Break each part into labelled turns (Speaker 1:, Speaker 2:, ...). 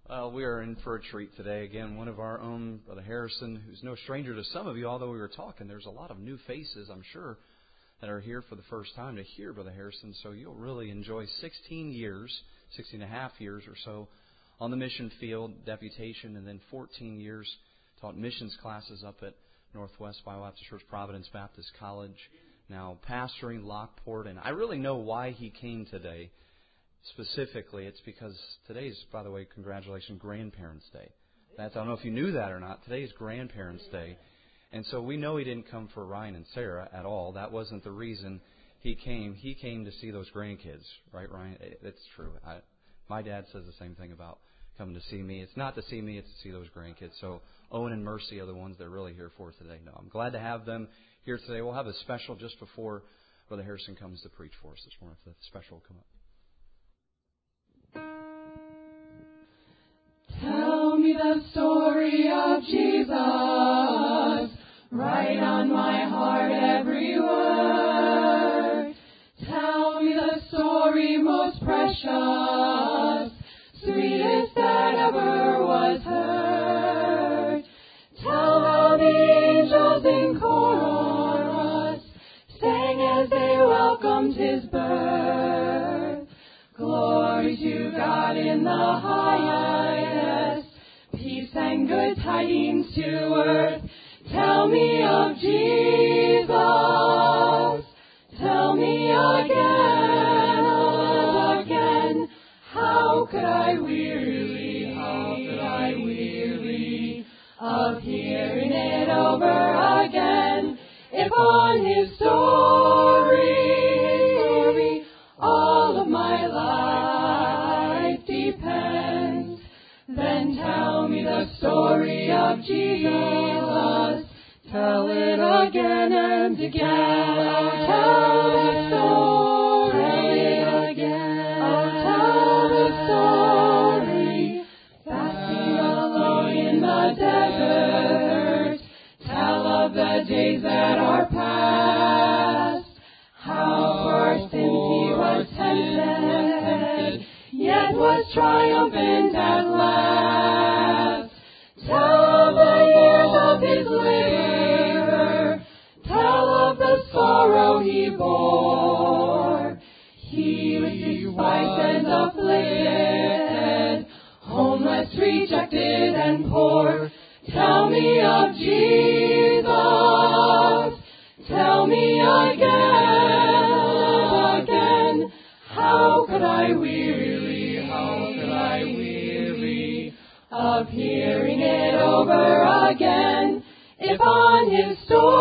Speaker 1: We are in for a treat today. Again, one of our own, Brother Harrison, who's no stranger to some of you, although we were talking, there's a lot of new faces, I'm sure, that are here for the first time to hear Brother Harrison. So you'll really enjoy 16 and a half years or so on the mission field, deputation, and then 14 years taught missions classes up at Northwest Bible Baptist Church, Providence Baptist College. Now pastoring Lockport, and I really know why he came today. Specifically, it's because today's, by the way, congratulations, Grandparents' Day. I don't know if you knew that or not. Today's Grandparents' Day. And so we know he didn't come for Ryan and Sarah at all. That wasn't the reason he came. He came to see those grandkids. Right, Ryan? It's true. My dad says the same thing about coming to see me. It's not to see me, it's to see those grandkids. So Owen and Mercy are the ones they're really here for today. No, I'm glad to have them here today. We'll have a special just before Brother Harrison comes to preach for us this morning. The special will come up.
Speaker 2: Tell me the story of Jesus, write on my heart every word. Tell me the story most precious, sweetest that ever was heard. Tell how the angels in chorus sang as they welcomed His birth. Glory to God in the highest, peace and good tidings to earth. Tell me of Jesus. Tell me again, oh again. How could I weary of hearing it over again? If on His story all of my life depends, then tell me the story of Jesus. Tell it again and again. Tell the story again. Oh, tell the story. Fasting alone in the desert. Tell of the days that are past. How for sins He was tempted, yet was triumphant at last. Tell the years of His labor, tell of the sorrow He bore. He was despised and afflicted, homeless, rejected, and poor. Tell me of Jesus. Tell me again. How could I weary of hearing it over again? If on His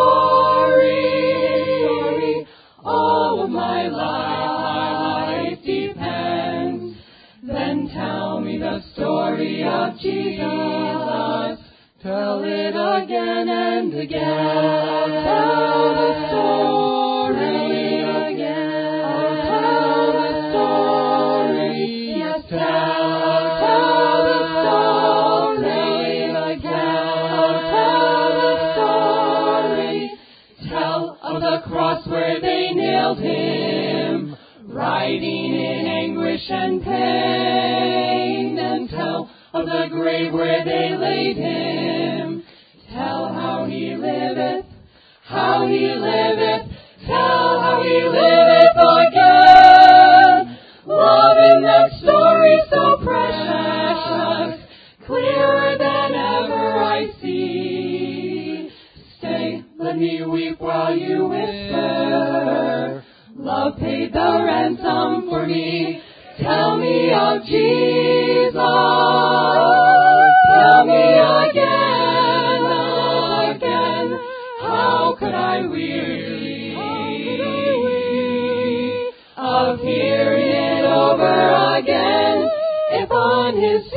Speaker 2: story all of my life depends, then tell me the story of Jesus. Tell it again and again. Tell the story again. Tell the story. Yes, tell the story again. Tell the story. Tell of the cross where they nailed Him, writhing in anguish and pain. And tell of the grave where they laid Him. Tell how He liveth, how He liveth. Tell how He liveth again. Love in that story so precious, clearer than ever I see. Stay, let me weep while you whisper. Love paid the ransom for me. Tell me of Jesus. Tell me again. How could I weary of hearing it over again? If on His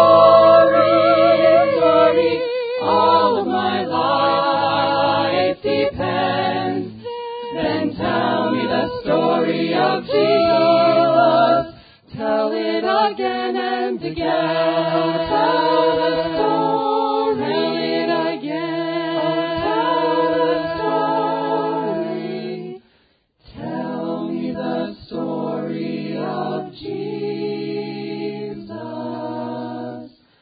Speaker 2: story all of my life depends, then tell me the story of Jesus. Tell it again and again. Tell the story again. Tell the story. Tell me the story of Jesus.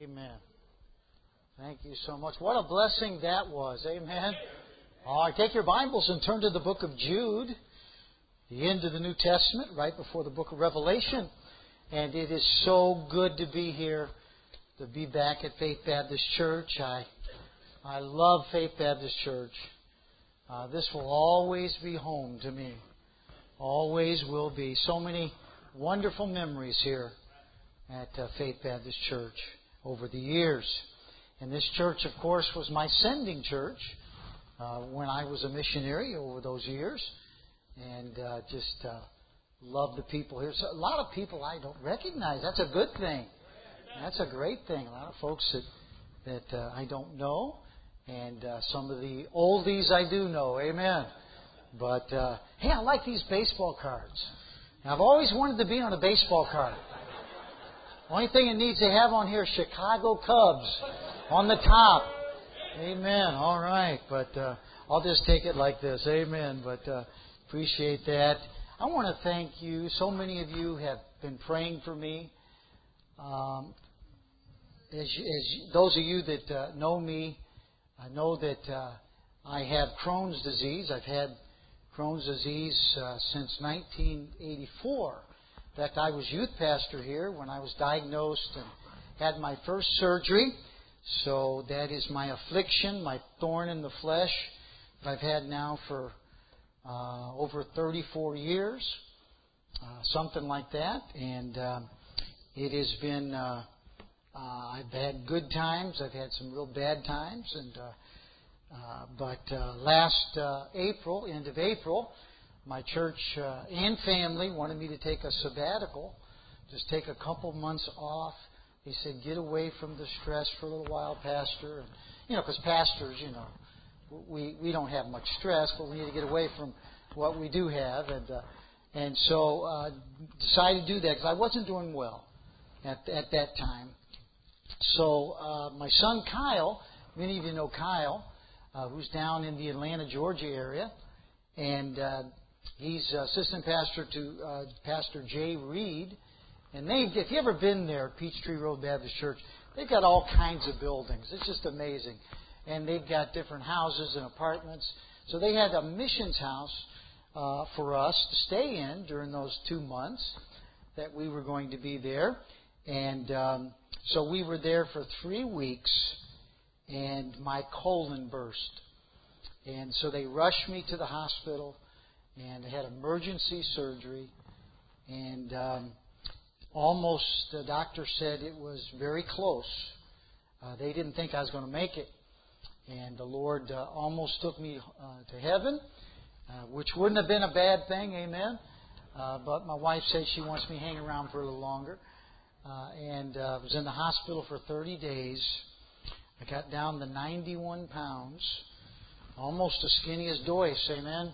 Speaker 3: Amen. Thank you so much. What a blessing that was. Amen. All right, take your Bibles and turn to the book of Jude, the end of the New Testament, right before the book of Revelation. And it is so good to be here, to be back at Faith Baptist Church. I love Faith Baptist Church. This will always be home to me. Always will be. So many wonderful memories here at Faith Baptist Church over the years. And this church, of course, was my sending church when I was a missionary over those years. And just love the people here. So a lot of people I don't recognize. That's a good thing. That's a great thing. A lot of folks that I don't know. And some of the oldies I do know. Amen. But, hey, I like these baseball cards. Now, I've always wanted to be on a baseball card. Only thing it needs to have on here is Chicago Cubs on the top. Amen. All right. But I'll just take it like this. Amen. But appreciate that. I want to thank you. So many of you have been praying for me. Those of you that know me, I know that I have Crohn's disease. I've had Crohn's disease since 1984. In fact, I was youth pastor here when I was diagnosed and had my first surgery. So that is my affliction, my thorn in the flesh that I've had now for over 34 years, something like that. And it has been, I've had good times, I've had some real bad times. And but last April, end of April, my church and family wanted me to take a sabbatical, just take a couple months off. They said, get away from the stress for a little while, Pastor. And, because pastors, we don't have much stress, but we need to get away from what we do have. And so decided to do that because I wasn't doing well at that time. So my son Kyle, many of you know Kyle, who's down in the Atlanta, Georgia area, and he's assistant pastor to Pastor Jay Reed. And if you've ever been there, Peachtree Road Baptist Church, they've got all kinds of buildings. It's just amazing. And they've got different houses and apartments. So they had a missions house for us to stay in during those 2 months that we were going to be there. And so we were there for 3 weeks, and my colon burst. And so they rushed me to the hospital, and I had emergency surgery. And almost, the doctor said it was very close. They didn't think I was going to make it. And the Lord almost took me to heaven, which wouldn't have been a bad thing, amen. But my wife said she wants me hanging around for a little longer. And I was in the hospital for 30 days. I got down to 91 pounds, almost as skinny as Doyce, amen.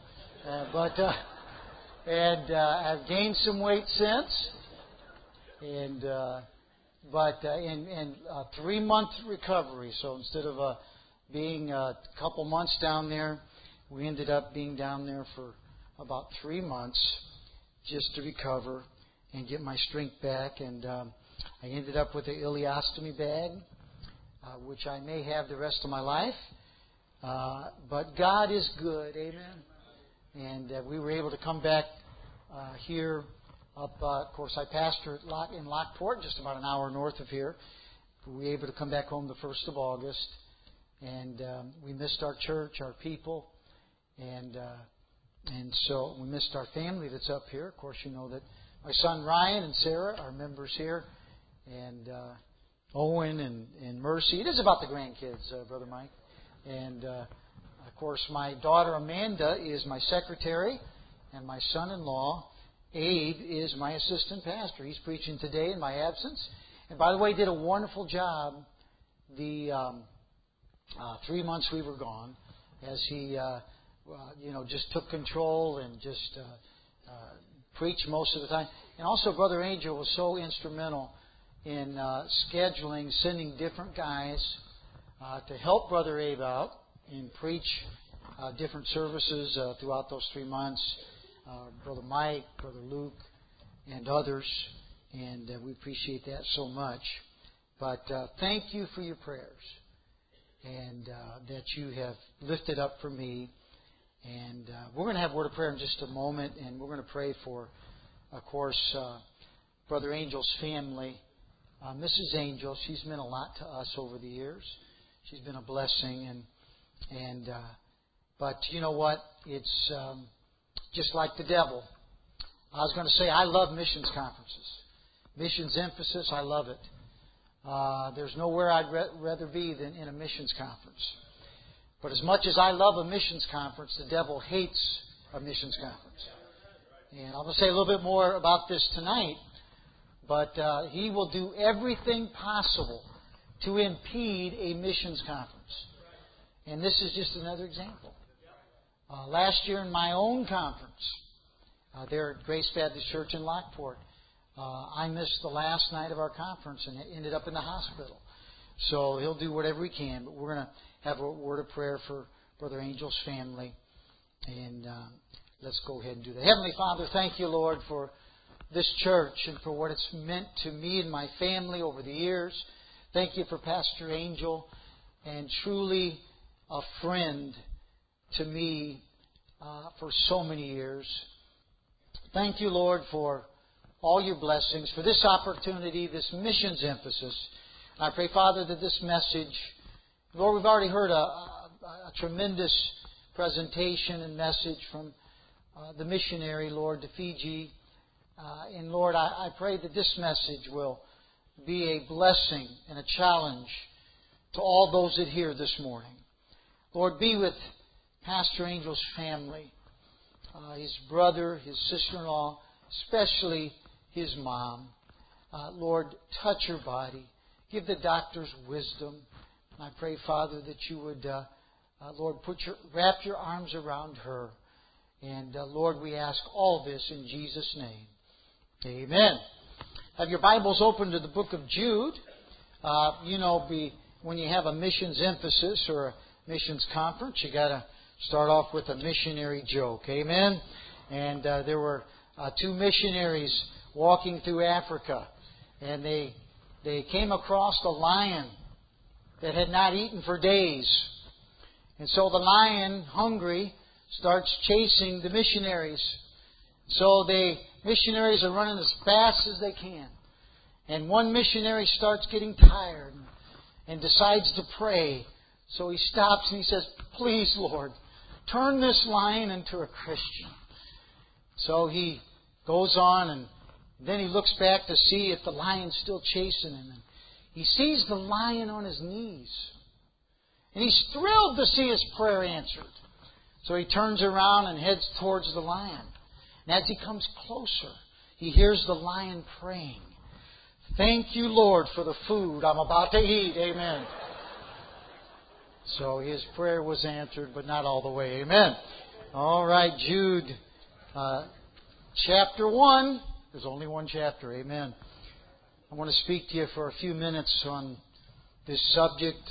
Speaker 3: And I've gained some weight since. And but in a 3-month recovery. So instead of being a couple months down there, we ended up being down there for about 3 months just to recover and get my strength back. And I ended up with an ileostomy bag, which I may have the rest of my life. But God is good, amen. And we were able to come back here up, of course, I pastor in Lockport, just about an hour north of here. We were able to come back home the 1st of August. And we missed our church, our people. And so we missed our family that's up here. Of course, you know that my son Ryan and Sarah are members here. And Owen and Mercy. It is about the grandkids, Brother Mike. And, of course, my daughter Amanda is my secretary. And my son-in-law, Abe, is my assistant pastor. He's preaching today in my absence. And, by the way, did a wonderful job the 3 months we were gone, as he, just took control and just preached most of the time. And also, Brother Angel was so instrumental in scheduling, sending different guys to help Brother Abe out and preach different services throughout those 3 months. Brother Mike, Brother Luke, and others. And we appreciate that so much. But thank you for your prayers and that you have lifted up for me. And we're going to have a word of prayer in just a moment, and we're going to pray for, of course, Brother Angel's family. Mrs. Angel, she's meant a lot to us over the years. She's been a blessing, but you know what? It's just like the devil. I was going to say I love missions conferences, missions emphasis. I love it. There's nowhere I'd rather be than in a missions conference. But as much as I love a missions conference, the devil hates a missions conference. And I'm going to say a little bit more about this tonight. But he will do everything possible to impede a missions conference. And this is just another example. Last year in my own conference, there at Grace Baptist Church in Lockport, I missed the last night of our conference and ended up in the hospital. So he'll do whatever he can. But we're going to have a word of prayer for Brother Angel's family. And let's go ahead and do that. Heavenly Father, thank you, Lord, for this church and for what it's meant to me and my family over the years. Thank you for Pastor Angel, and truly a friend to me for so many years. Thank you, Lord, for all your blessings, for this opportunity, this missions emphasis. I pray, Father, that this message, Lord, we've already heard a tremendous presentation and message from the missionary, Lord, to Fiji. And Lord, I pray that this message will be a blessing and a challenge to all those that hear this morning. Lord, be with Pastor Angel's family, his brother, his sister-in-law, especially his mom. Lord, touch her body. Give the doctors wisdom. And I pray, Father, that you would, Lord, wrap your arms around her. And Lord, we ask all this in Jesus' name. Amen. Have your Bibles open to the book of Jude. When you have a missions emphasis or a missions conference, you got to start off with a missionary joke. Amen. And there were two missionaries walking through Africa, and they came across a lion that had not eaten for days. And so the lion, hungry, starts chasing the missionaries. So missionaries are running as fast as they can. And one missionary starts getting tired and decides to pray. So he stops and he says, "Please, Lord, turn this lion into a Christian." So he goes on, and then he looks back to see if the lion's still chasing him. And he sees the lion on his knees. And he's thrilled to see his prayer answered. So he turns around and heads towards the lion. And as he comes closer, he hears the lion praying, "Thank you, Lord, for the food I'm about to eat." Amen. So his prayer was answered, but not all the way. Amen. All right, Jude, chapter 1. There's only one chapter. Amen. I want to speak to you for a few minutes on this subject.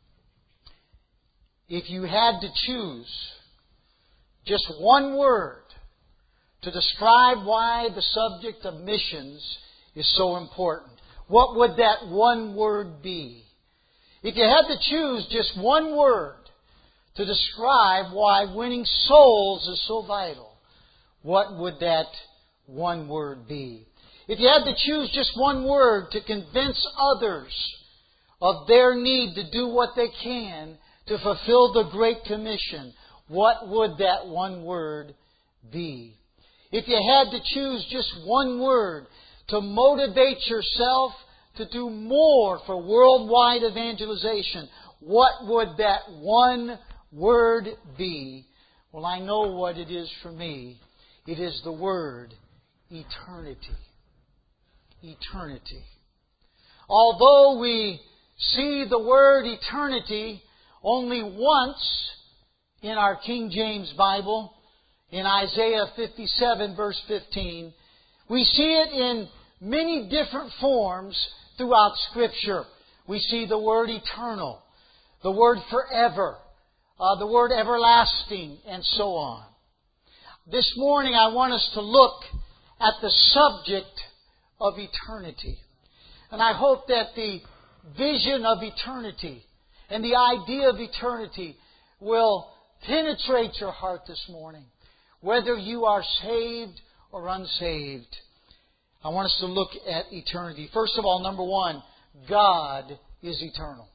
Speaker 3: If you had to choose just one word to describe why the subject of missions is so important, what would that one word be? If you had to choose just one word to describe why winning souls is so vital, what would that one word be? If you had to choose just one word to convince others of their need to do what they can to fulfill the Great Commission, what would that one word be? If you had to choose just one word to motivate yourself to do more for worldwide evangelization, what would that one word be? Well, I know what it is for me. It is the word eternity. Eternity. Although we see the word eternity only once in our King James Bible, in Isaiah 57 verse 15, we see it in many different forms throughout Scripture. We see the word eternal, the word forever, the word everlasting, and so on. This morning I want us to look at the subject of eternity. And I hope that the vision of eternity and the idea of eternity will penetrate your heart this morning, whether you are saved or unsaved. I want us to look at eternity. First of all, number one, God is eternal.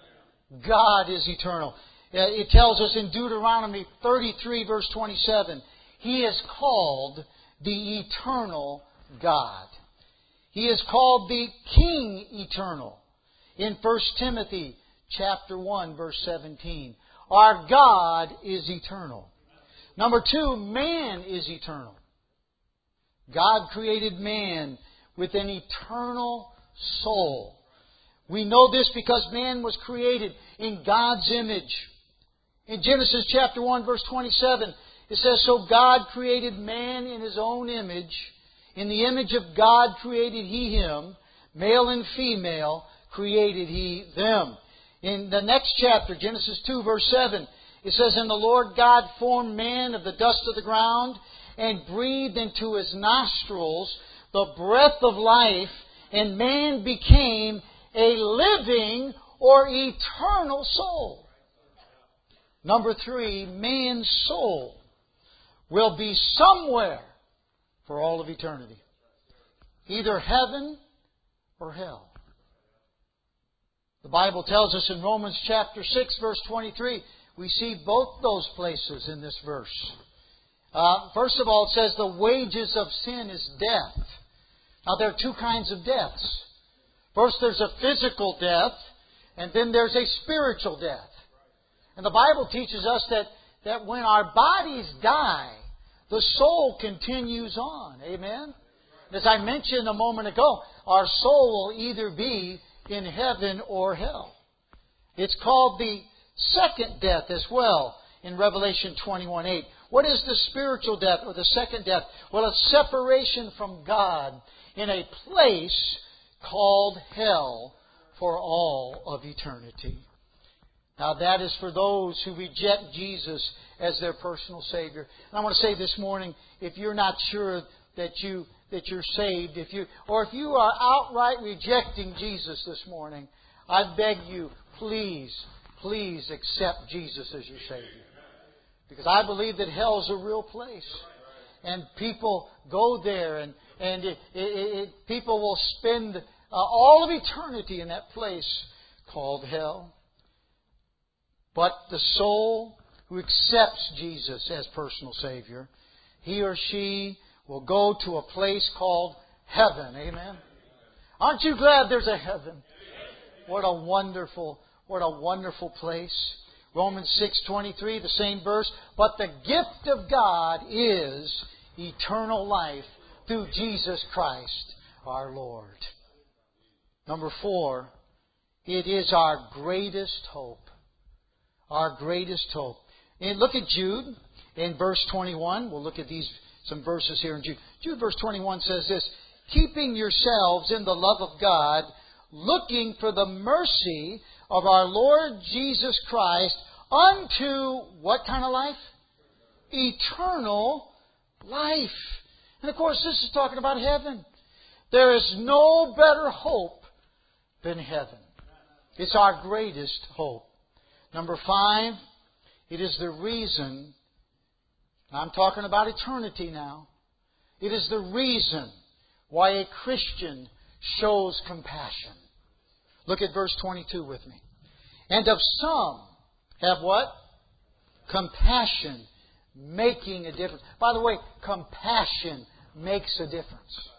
Speaker 3: God is eternal. It tells us in Deuteronomy 33, verse 27, He is called the eternal God. He is called the King eternal. In 1 Timothy chapter 1, verse 17, our God is eternal. Number two, man is eternal. God created man with an eternal soul. We know this because man was created in God's image. In Genesis chapter 1, verse 27, it says, So God created man in His own image. In the image of God created He him. Male and female created He them. In the next chapter, Genesis 2, verse 7, it says, And the Lord God formed man of the dust of the ground and breathed into his nostrils the breath of life, and man became a living or eternal soul. Number three, man's soul will be somewhere for all of eternity. Either heaven or hell. The Bible tells us in Romans chapter 6, verse 23, we see both those places in this verse. First of all, it says the wages of sin is death. Now, there are two kinds of deaths. First, there's a physical death, and then there's a spiritual death. And the Bible teaches us that when our bodies die, the soul continues on. Amen? As I mentioned a moment ago, our soul will either be in heaven or hell. It's called the second death as well in Revelation 21:8. What is the spiritual death or the second death? Well, a separation from God in a place called hell for all of eternity. Now that is for those who reject Jesus as their personal Savior. And I want to say this morning, if you're not sure that you're saved, if you are outright rejecting Jesus this morning, I beg you, please accept Jesus as your Savior. Because I believe that hell is a real place. And people go there and people will spend all of eternity in that place called hell. But the soul who accepts Jesus as personal Savior, he or she will go to a place called heaven. Amen? Aren't you glad there's a heaven? What a wonderful place. Romans 6:23, the same verse. But the gift of God is eternal life through Jesus Christ our Lord. Number 4, it is our greatest hope. Our greatest hope. And look at Jude in verse 21. We'll look at some verses here in Jude. Jude verse 21 says this, keeping yourselves in the love of God, looking for the mercy of our Lord Jesus Christ unto what kind of life? Eternal life. And of course, this is talking about heaven. There is no better hope than heaven. It's our greatest hope. Number 5, it is the reason, I'm talking about eternity now, it is the reason why a Christian shows compassion. Look at verse 22 with me. And of some have what? Compassion, making a difference. By the way, compassion makes a difference.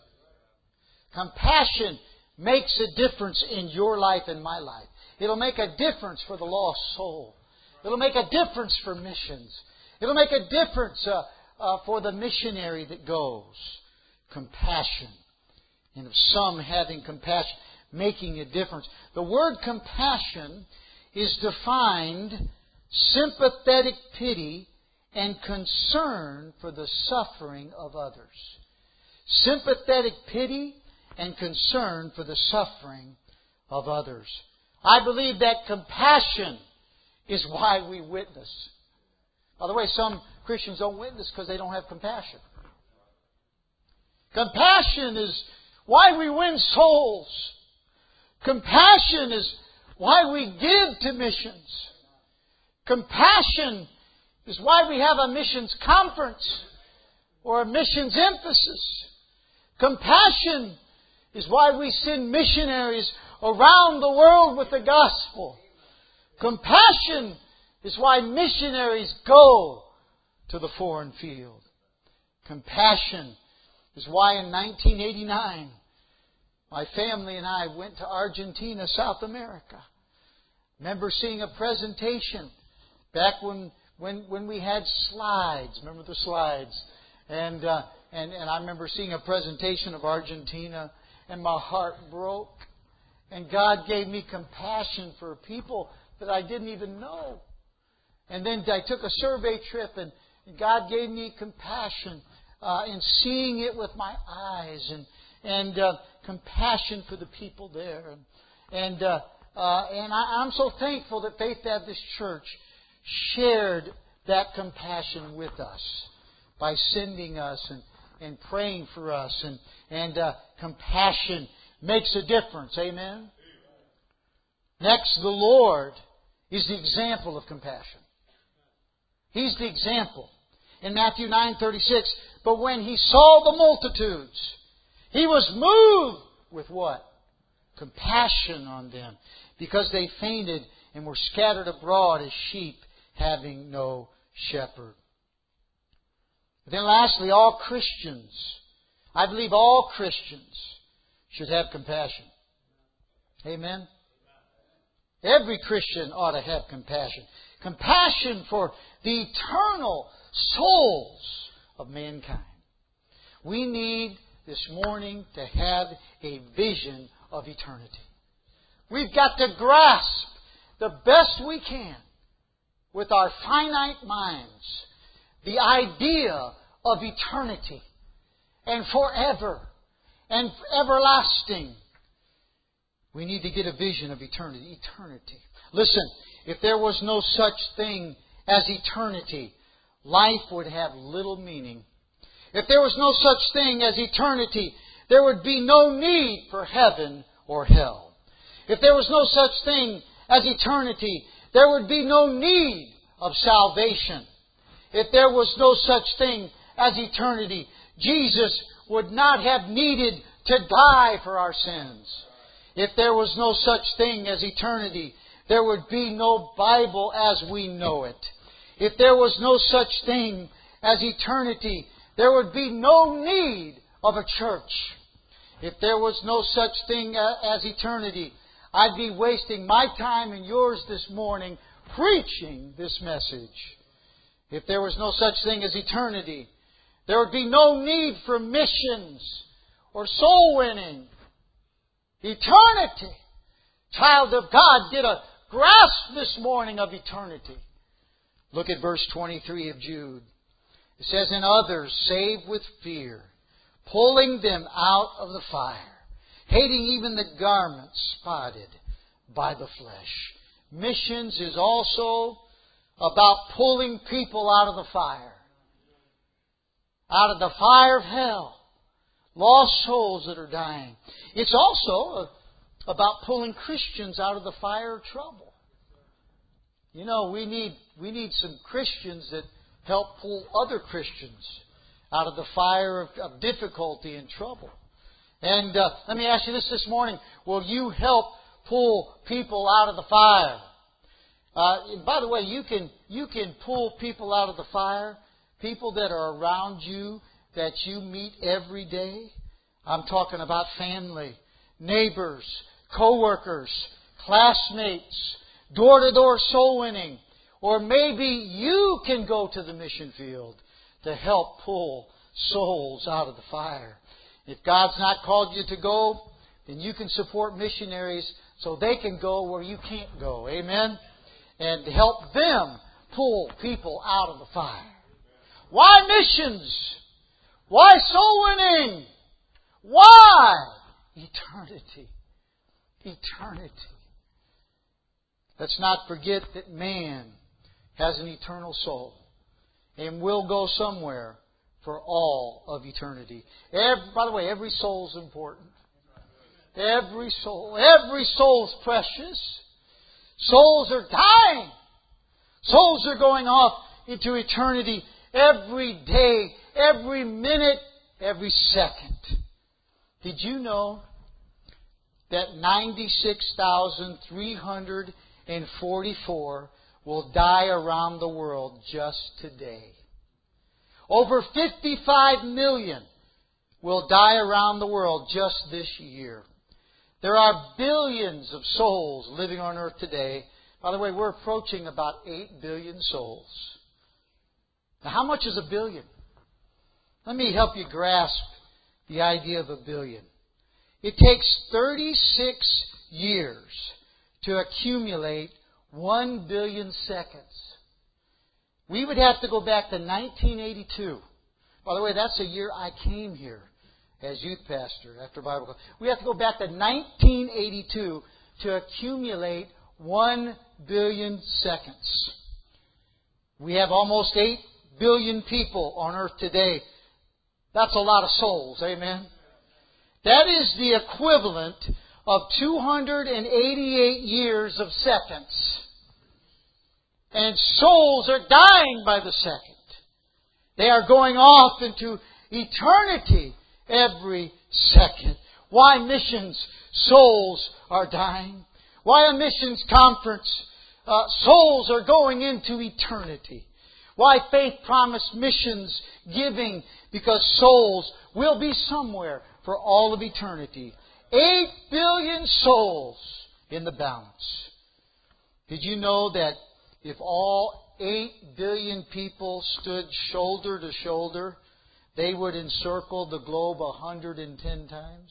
Speaker 3: Compassion makes a difference in your life and my life. It'll make a difference for the lost soul. It'll make a difference for missions. It'll make a difference for the missionary that goes. Compassion. And of some having compassion, making a difference. The word compassion is defined sympathetic pity and concern for the suffering of others. Sympathetic pity and concern for the suffering of others. I believe that compassion is why we witness. By the way, some Christians don't witness because they don't have compassion. Compassion is why we win souls. Compassion is why we give to missions. Compassion is why we have a missions conference or a missions emphasis. Compassion is why we send missionaries around the world with the gospel. Compassion is why missionaries go to the foreign field. Compassion is why in 1989, my family and I went to Argentina, South America. I remember seeing a presentation back when we had slides. Remember the slides? And I remember seeing a presentation of Argentina, and my heart broke. And God gave me compassion for people that I didn't even know. And then I took a survey trip, and God gave me compassion in seeing it with my eyes, and compassion for the people there. And I'm so thankful that Faith Baptist Church shared that compassion with us by sending us and praying for us. And compassion makes a difference. Amen? Next, the Lord is the example of compassion. He's the example. In Matthew 9:36, but when He saw the multitudes, He was moved with what? Compassion on them, because they fainted and were scattered abroad as sheep having no shepherd. Then lastly, all Christians, I believe all Christians should have compassion. Amen? Every Christian ought to have compassion. Compassion for the eternal souls of mankind. We need this morning to have a vision of eternity. We've got to grasp the best we can with our finite minds the idea of eternity and forever and everlasting. We need to get a vision of eternity. Eternity. Listen, if there was no such thing as eternity, life would have little meaning. If there was no such thing as eternity, there would be no need for heaven or hell. If there was no such thing as eternity, there would be no need of salvation. If there was no such thing as eternity, Jesus would not have needed to die for our sins. If there was no such thing as eternity, there would be no Bible as we know it. If there was no such thing as eternity, there would be no need of a church. If there was no such thing as eternity, I'd be wasting my time and yours this morning preaching this message. If there was no such thing as eternity, there would be no need for missions or soul winning. Eternity. Child of God, get a grasp this morning of eternity. Look at verse 23 of Jude. It says, and others saved with fear, pulling them out of the fire, hating even the garments spotted by the flesh. Missions is also about pulling people out of the fire. Out of the fire of hell. Lost souls that are dying. It's also about pulling Christians out of the fire of trouble. You know, we need some Christians that help pull other Christians out of the fire of difficulty and trouble. And let me ask you this morning. Will you help pull people out of the fire? By the way, you can pull people out of the fire. People that are around you that you meet every day. I'm talking about family, neighbors, co-workers, classmates, door-to-door soul winning. Or maybe you can go to the mission field to help pull souls out of the fire. If God's not called you to go, then you can support missionaries so they can go where you can't go. Amen? And help them pull people out of the fire. Why missions? Why soul winning? Why? Eternity. Eternity. Let's not forget that man has an eternal soul and will go somewhere for all of eternity. By the way, every soul is important. Every soul's precious. Souls are dying. Souls are going off into eternity every day, every minute, every second. Did you know that 96,344 will die around the world just today? Over 55 million will die around the world just this year. There are billions of souls living on earth today. By the way, we're approaching about 8 billion souls. Now, how much is a billion? Let me help you grasp the idea of a billion. It takes 36 years to accumulate 1 billion seconds. We would have to go back to 1982. By the way, that's the year I came here as youth pastor after Bible class. We have to go back to 1982 to accumulate 1 billion seconds. We have almost 8 billion people on earth today. That's a lot of souls, amen? That is the equivalent of 288 years of seconds. And souls are dying by the second. They are going off into eternity every second. Why missions? Souls are dying. Why a missions conference? Souls are going into eternity. Why Faith Promise missions giving? Because souls will be somewhere for all of eternity. 8 billion souls in the balance. Did you know that if all 8 billion people stood shoulder to shoulder, they would encircle the globe 110 times?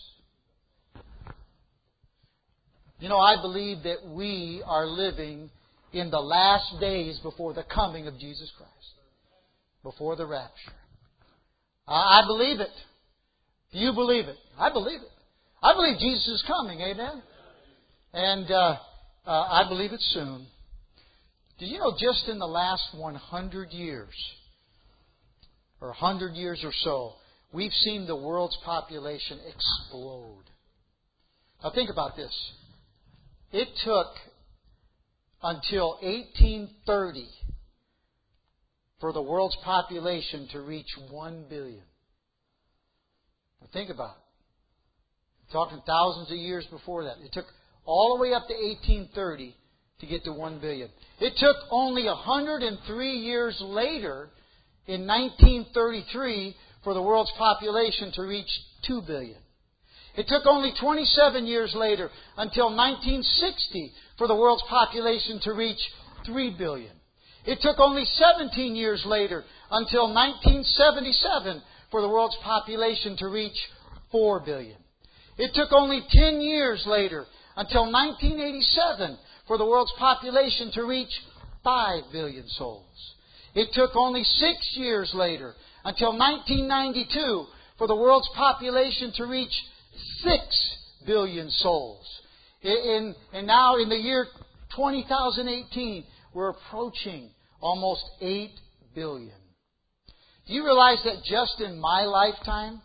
Speaker 3: You know, I believe that we are living in the last days before the coming of Jesus Christ. Before the rapture. I believe it. Do you believe it? I believe it. I believe Jesus is coming. Amen? And I believe it soon. Did you know just in the last 100 years, or 100 years or so, we've seen the world's population explode. Now think about this. It took until 1830 for the world's population to reach 1 billion. Now think about it. We're talking thousands of years before that. It took all the way up to 1830 to get to 1 billion. It took only 103 years later, in 1933, for the world's population to reach 2 billion. It took only 27 years later, until 1960, for the world's population to reach 3 billion. It took only 17 years later, until 1977, for the world's population to reach 4 billion. It took only 10 years later, until 1987, for the world's population to reach 5 billion souls. It took only 6 years later, until 1992, for the world's population to reach 6 billion souls. And now in the year 2018, we're approaching almost 8 billion. Do you realize that just in my lifetime,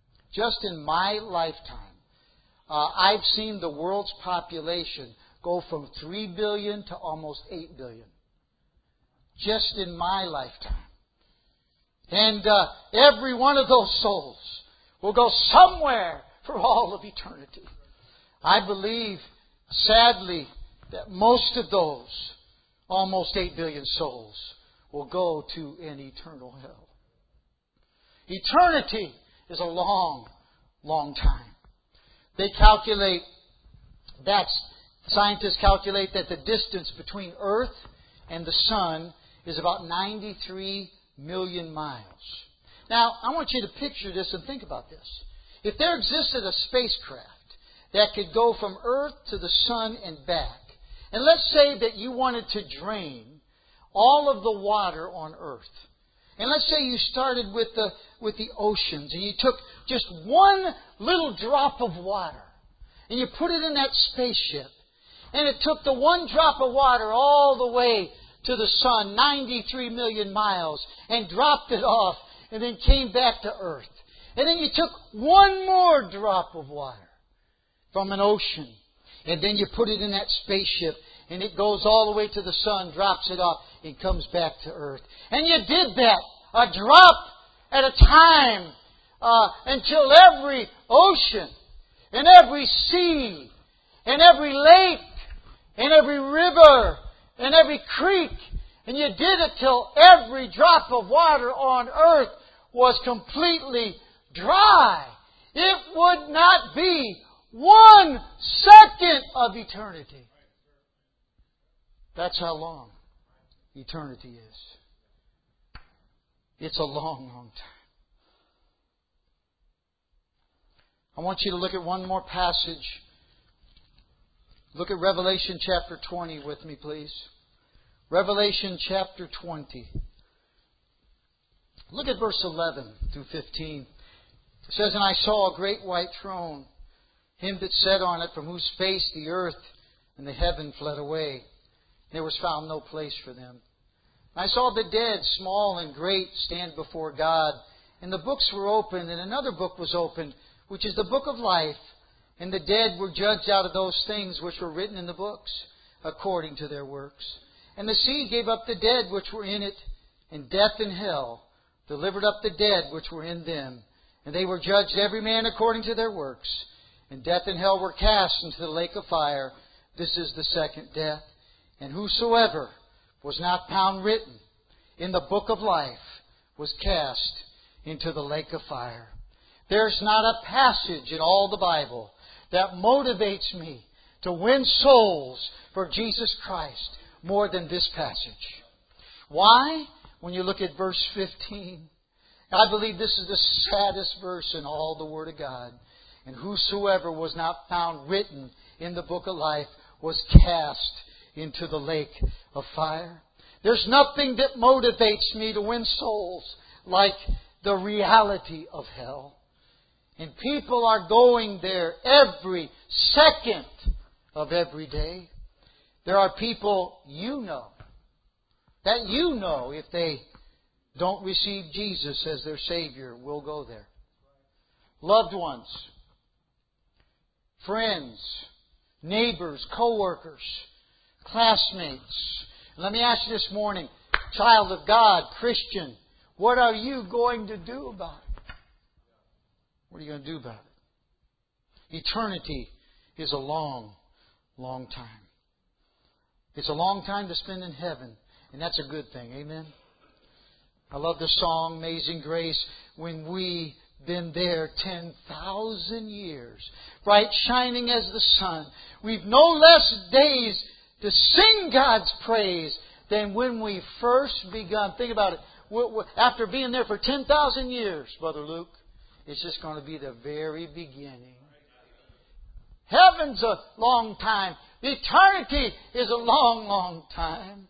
Speaker 3: I've seen the world's population go from 3 billion to almost 8 billion. Just in my lifetime. And every one of those souls will go somewhere for all of eternity. I believe, sadly, that most of those, almost 8 billion souls, will go to an eternal hell. Eternity is a long, long time. Scientists calculate that the distance between Earth and the Sun is about 93 million miles. Now, I want you to picture this and think about this. If there existed a spacecraft that could go from Earth to the Sun and back, and let's say that you wanted to drain all of the water on Earth, and let's say you started with the oceans, and you took just one little drop of water, and you put it in that spaceship, and it took the one drop of water all the way to the Sun, 93 million miles, and dropped it off, and then came back to Earth. And then you took one more drop of water. from an ocean. And then you put it in that spaceship, and it goes all the way to the sun, drops it off, and comes back to earth. And you did that, a drop at a time, until every ocean, and every sea, and every lake, and every river, and every creek, and you did it till every drop of water on earth was completely dry. It would not be 1 second of eternity. That's how long eternity is. It's a long, long time. I want you to look at one more passage. Look at Revelation chapter 20 with me, please. Revelation chapter 20. Look at verse 11 through 15. It says, "And I saw a great white throne, him that sat on it, from whose face the earth and the heaven fled away. There was found no place for them. And I saw the dead, small and great, stand before God. And the books were opened, and another book was opened, which is the book of life. And the dead were judged out of those things which were written in the books, according to their works. And the sea gave up the dead which were in it, and death and hell delivered up the dead which were in them. And they were judged every man according to their works. And death and hell were cast into the lake of fire. This is the second death. And whosoever was not found written in the book of life was cast into the lake of fire." There's not a passage in all the Bible that motivates me to win souls for Jesus Christ more than this passage. Why? When you look at verse 15, I believe this is the saddest verse in all the Word of God. "And whosoever was not found written in the book of life was cast into the lake of fire." There's nothing that motivates me to win souls like the reality of hell. And people are going there every second of every day. There are people that you know if they don't receive Jesus as their Savior will go there. Loved ones, friends, neighbors, co-workers, classmates. Let me ask you this morning, child of God, Christian, what are you going to do about it? What are you going to do about it? Eternity is a long, long time. It's a long time to spend in heaven, and that's a good thing. Amen? I love the song, Amazing Grace, when we've been there 10,000 years, bright shining as the sun. We've no less days to sing God's praise than when we first begun. Think about it. After being there for 10,000 years, Brother Luke, it's just going to be the very beginning. Heaven's a long time. Eternity is a long, long time.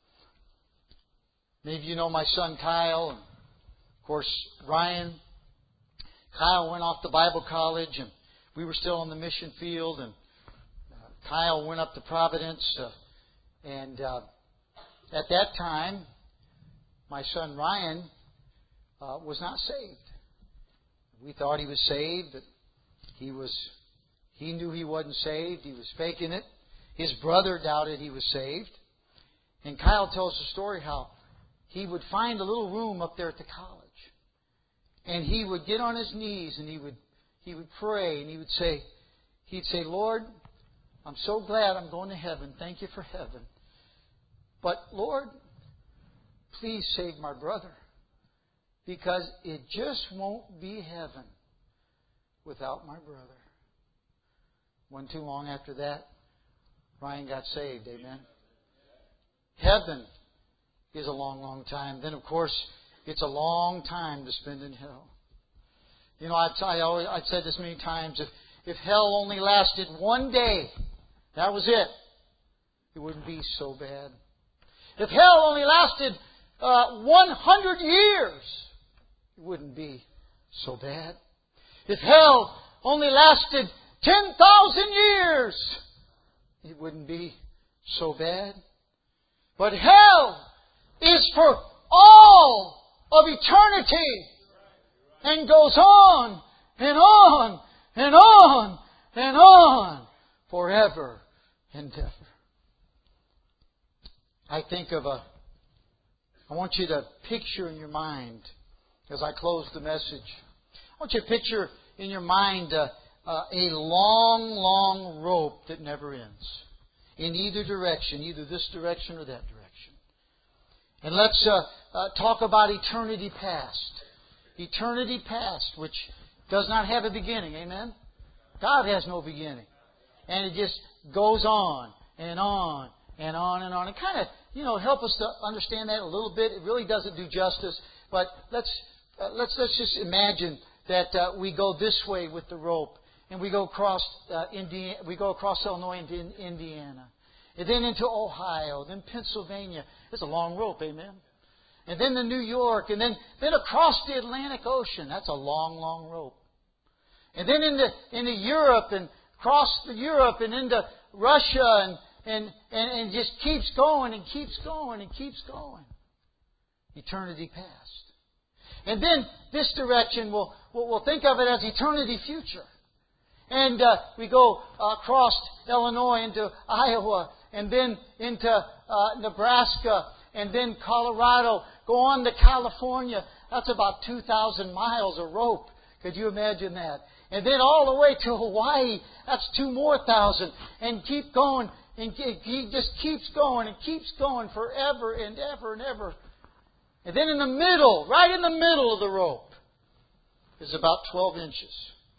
Speaker 3: Maybe you know my son Kyle, and of course Ryan. Kyle went off to Bible college, and we were still on the mission field, and Kyle went up to Providence, and at that time, my son Ryan was not saved. We thought he was saved, but he knew he wasn't saved. He was faking it. His brother doubted he was saved. And Kyle tells the story how he would find a little room up there at the college. And he would get on his knees and he would pray and he'd say, "Lord, I'm so glad I'm going to heaven. Thank you for heaven. But Lord, please save my brother. Because it just won't be heaven without my brother." Wasn't too long after that, Ryan got saved. Amen. Heaven is a long, long time. Then, of course, it's a long time to spend in hell. You know, I've said this many times. If hell only lasted one day, that was it, it wouldn't be so bad. If hell only lasted 100 years, it wouldn't be so bad. If hell only lasted 10,000 years, it wouldn't be so bad. But hell is for all of eternity and goes on and on and on and on forever and ever. I want you to picture in your mind, as I close the message, I want you to picture in your mind a long, long rope that never ends. In either direction, either this direction or that direction. And let's talk about eternity past. Eternity past, which does not have a beginning. Amen? God has no beginning. And it just goes on and on and on and on. And kind of, help us to understand that a little bit. It really doesn't do justice. But let's just imagine that we go this way with the rope. And we go across Illinois into Indiana. And then into Ohio. Then Pennsylvania. It's a long rope, amen? And then to New York. And then across the Atlantic Ocean. That's a long, long rope. And then into Europe and across Europe and into Russia and just keeps going and keeps going and keeps going. Eternity past. And then this direction, we'll think of it as eternity future. And we go across Illinois into Iowa and then into Nebraska and then Colorado. Go on to California. That's about 2,000 miles of rope. Could you imagine that? And then all the way to Hawaii. That's 2,000 more. And keep going. And he just keeps going and keeps going forever and ever and ever. And then in the middle, right in the middle of the rope, is about 12 inches.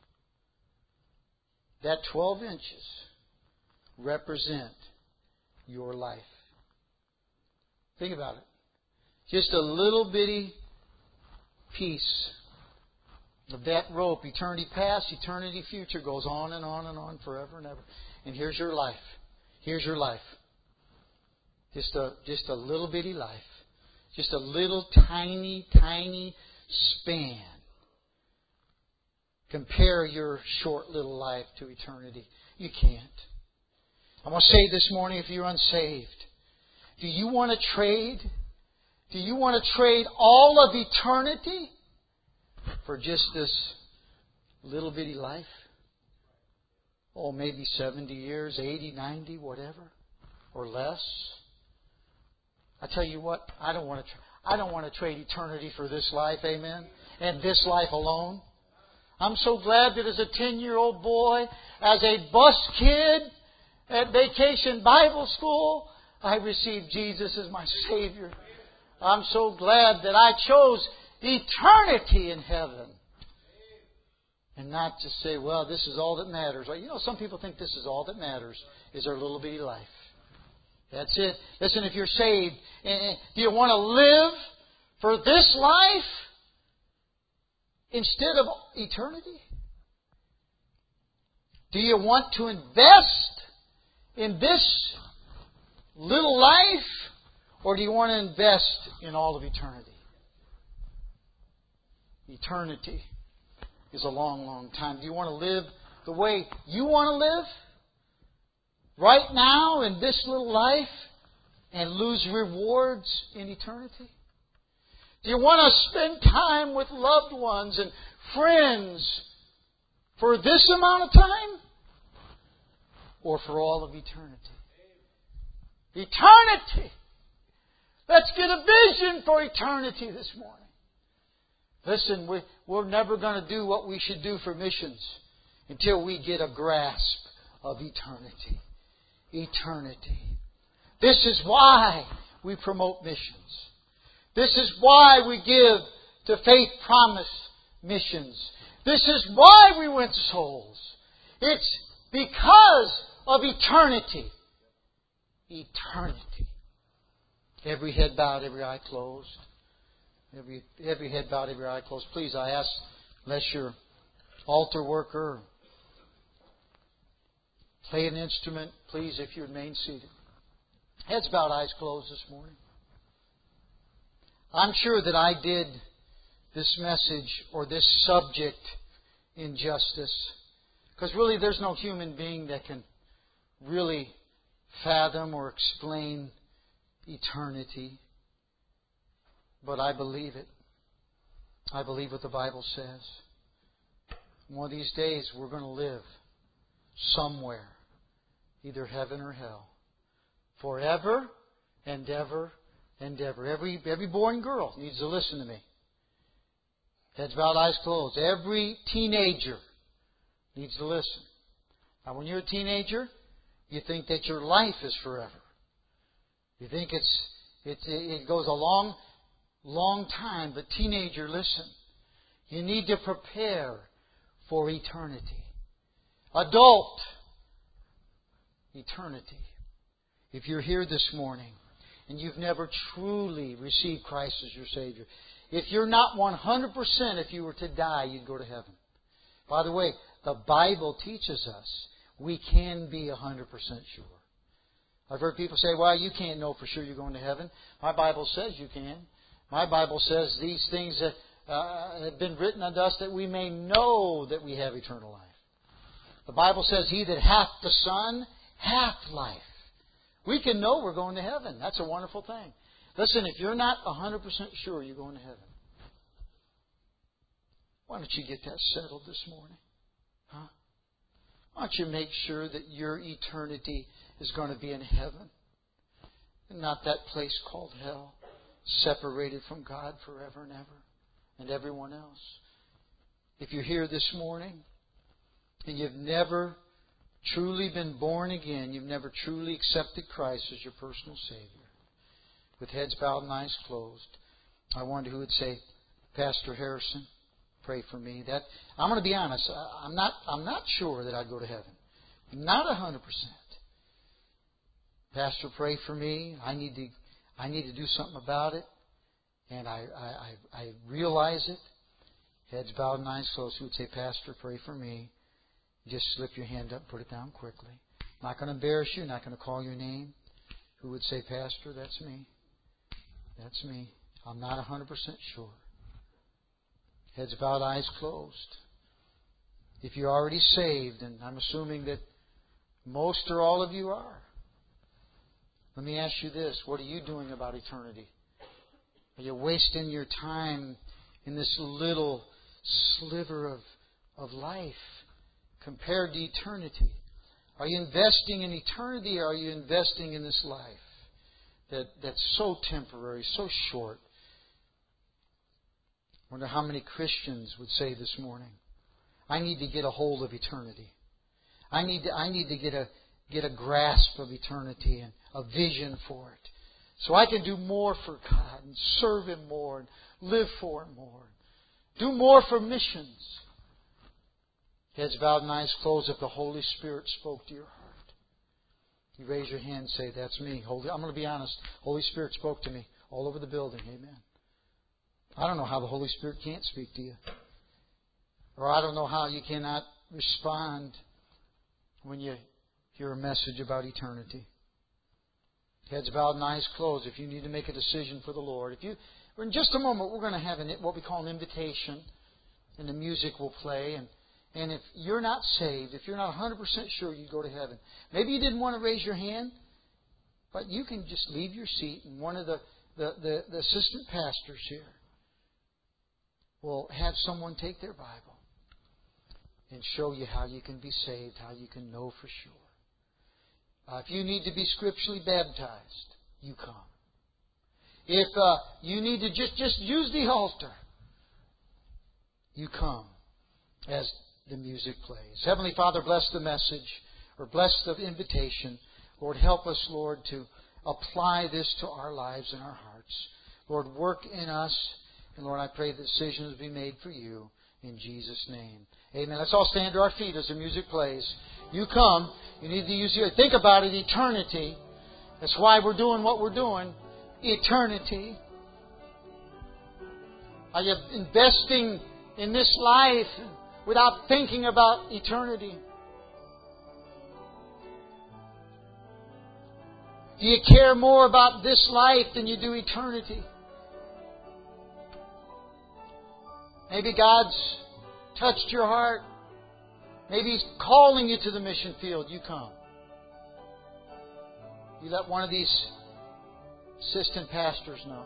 Speaker 3: That 12 inches represent your life. Think about it. Just a little bitty piece of that rope, eternity past, eternity future, goes on and on and on forever and ever. And here's your life. Here's your life. Just a little bitty life. Just a little tiny, tiny span. Compare your short little life to eternity. You can't. I want to say this morning, if you're unsaved, do you want to trade? Do you want to trade all of eternity for just this little bitty life? Oh, maybe 70 years, 80, 90, whatever, or less. I tell you what, I don't want to trade eternity for this life, amen, and this life alone. I'm so glad that as a 10-year-old boy, as a bus kid at Vacation Bible School, I received Jesus as my Savior. I'm so glad that I chose eternity in heaven. And not just say, well, this is all that matters. Some people think this is all that matters, is their little bitty life. That's it. Listen, if you're saved, do you want to live for this life instead of eternity? Do you want to invest in this little life, or do you want to invest in all of eternity? Eternity is a long, long time. Do you want to live the way you want to live right now in this little life and lose rewards in eternity? Do you want to spend time with loved ones and friends for this amount of time or for all of eternity? Eternity! Let's get a vision for eternity this morning. Listen, we're never going to do what we should do for missions until we get a grasp of eternity. Eternity. This is why we promote missions. This is why we give to Faith Promise missions. This is why we win souls. It's because of eternity. Eternity. Every head bowed, every eye closed. Every head bowed, every eye closed. Please, I ask, unless you're altar worker, play an instrument, please, if you remain seated. Heads bowed, eyes closed this morning. I'm sure that I did this message or this subject injustice, because really there's no human being that can really fathom or explain eternity. But I believe it. I believe what the Bible says. One of these days we're going to live somewhere, either heaven or hell. Forever and ever and ever. Every boy and girl needs to listen to me. Heads bowed, eyes closed. Every teenager needs to listen. Now, when you're a teenager, you think that your life is forever. You think it goes a long, long time. But teenager, listen. You need to prepare for eternity. Adult, eternity. If you're here this morning and you've never truly received Christ as your Savior, if you're not 100%, if you were to die, you'd go to heaven. By the way, the Bible teaches us we can be 100% sure. I've heard people say, well, you can't know for sure you're going to heaven. My Bible says you can. My Bible says these things that have been written unto us that we may know that we have eternal life. The Bible says, he that hath the Son hath life. We can know we're going to heaven. That's a wonderful thing. Listen, if you're not 100% sure you're going to heaven, why don't you get that settled this morning? Huh? Why don't you make sure that your eternity is going to be in heaven and not that place called hell, separated from God forever and ever and everyone else? If you're here this morning and you've never truly been born again, you've never truly accepted Christ as your personal Savior, with heads bowed and eyes closed, I wonder who would say, Pastor Harrison, pray for me. That I'm going to be honest. I'm not sure that I'd go to heaven. Not 100%. Pastor, pray for me. I need to do something about it, and I realize it. Heads bowed and eyes closed. Who would say, Pastor, pray for me? Just slip your hand up, put it down quickly. Not going to embarrass you. Not going to call your name. Who would say, Pastor, that's me. That's me. I'm not 100% sure. Heads bowed, eyes closed. If you're already saved, and I'm assuming that most or all of you are, let me ask you this. What are you doing about eternity? Are you wasting your time in this little sliver of life compared to eternity? Are you investing in eternity, or are you investing in this life that's so temporary, so short? I wonder how many Christians would say this morning, I need to get a hold of eternity. I need to get a grasp of eternity and a vision for it, so I can do more for God and serve Him more and live for Him more. Do more for missions. Heads bowed and eyes closed. If the Holy Spirit spoke to your heart, you raise your hand and say, that's me. I'm going to be honest. Holy Spirit spoke to me all over the building. Amen. I don't know how the Holy Spirit can't speak to you. Or I don't know how you cannot respond when you hear a message about eternity. Heads bowed and eyes closed. If you need to make a decision for the Lord. In just a moment, we're going to have what we call an invitation, and the music will play. And if you're not saved, if you're not 100% sure you go to heaven, maybe you didn't want to raise your hand, but you can just leave your seat, and one of the assistant pastors here will have someone take their Bible and show you how you can be saved, how you can know for sure. If you need to be scripturally baptized, you come. If you need to just use the altar, you come as the music plays. Heavenly Father, bless the message, or bless the invitation. Lord, help us, Lord, to apply this to our lives and our hearts. Lord, work in us. And Lord, I pray the decisions be made for you in Jesus' name. Amen. Let's all stand to our feet as the music plays. You come. You need to use your... Think about it, eternity. That's why we're doing what we're doing. Eternity. Are you investing in this life without thinking about eternity? Do you care more about this life than you do eternity? Maybe God's touched your heart. Maybe He's calling you to the mission field. You come. You let one of these assistant pastors know.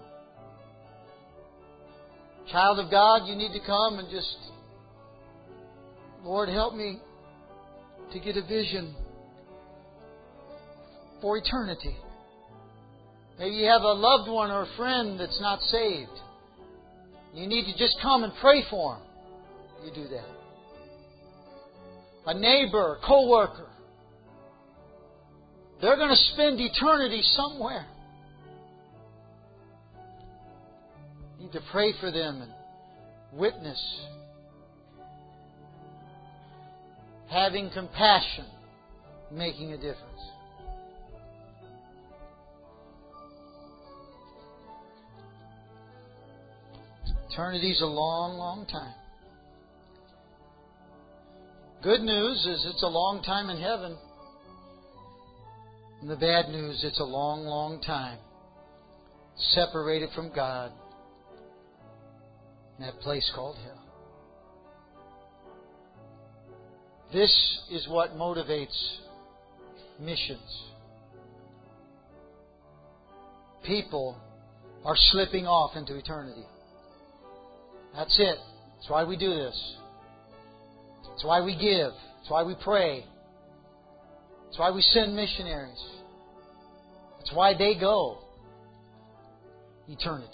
Speaker 3: Child of God, you need to come and just, Lord, help me to get a vision for eternity. Maybe you have a loved one or a friend that's not saved. You need to just come and pray for them. You do that. A neighbor, a co-worker. They're going to spend eternity somewhere. You need to pray for them and witness. Having compassion, making a difference. Eternity's a long, long time. Good news is it's a long time in heaven. And the bad news, it's a long, long time separated from God in that place called hell. This is what motivates missions. People are slipping off into eternity. That's it. That's why we do this. That's why we give. That's why we pray. That's why we send missionaries. That's why they go. Eternity.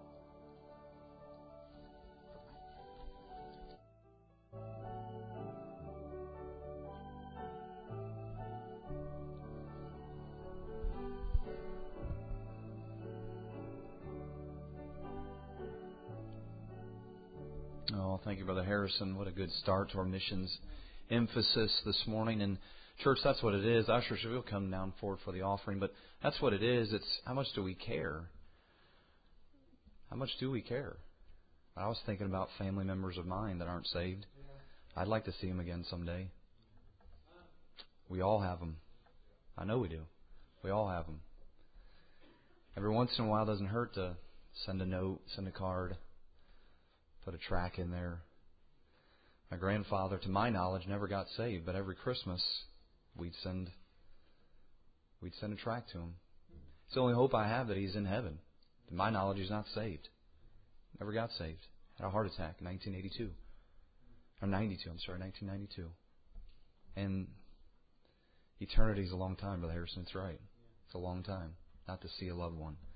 Speaker 1: Oh, thank you, Brother Harrison. What a good start to our missions emphasis this morning. And church, that's what it is. Ushers will come down forward for the offering, but that's what it is. It's how much do we care? How much do we care? I was thinking about family members of mine that aren't saved. I'd like to see them again someday. We all have them. I know we do. We all have them. Every once in a while, it doesn't hurt to send a note, send a card, put a tract in there. My grandfather, to my knowledge, never got saved, but every Christmas we'd send a tract to him. It's the only hope I have that he's in heaven. To my knowledge, he's not saved. Never got saved. Had a heart attack in 1982. Or 1992. And eternity is a long time, Brother Harrison. It's right. It's a long time not to see a loved one.